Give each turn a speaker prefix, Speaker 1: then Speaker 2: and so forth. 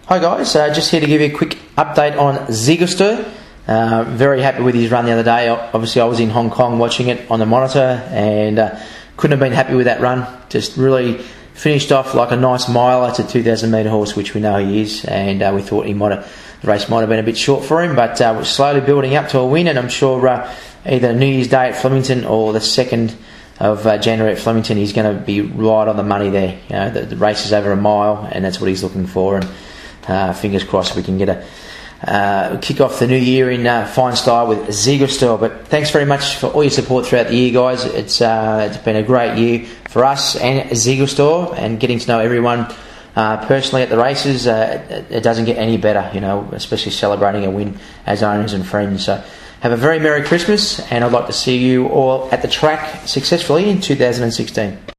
Speaker 1: Hi guys, just here to give you a quick update on Ziegelster. Very happy with his run the other day. Obviously I was in Hong Kong watching it on the monitor and couldn't have been happy with that run. Just really finished off like a nice miler. It's a 2,000 metre horse, which we know he is, and we thought the race might have been a bit short for him, but we're slowly building up to a win, and I'm sure either New Year's Day at Flemington or the 2nd of January at Flemington, he's going to be right on the money there. You know, the race is over a mile, and that's what he's looking for, and fingers crossed we can get a kick off the new year in fine style with Ziegelster. But thanks very much for all your support throughout the year, guys. It's been a great year for us and Ziegelster, and getting to know everyone personally at the races. It doesn't get any better, you know, especially celebrating a win as owners and friends. So have a very Merry Christmas, and I'd like to see you all at the track successfully in 2016.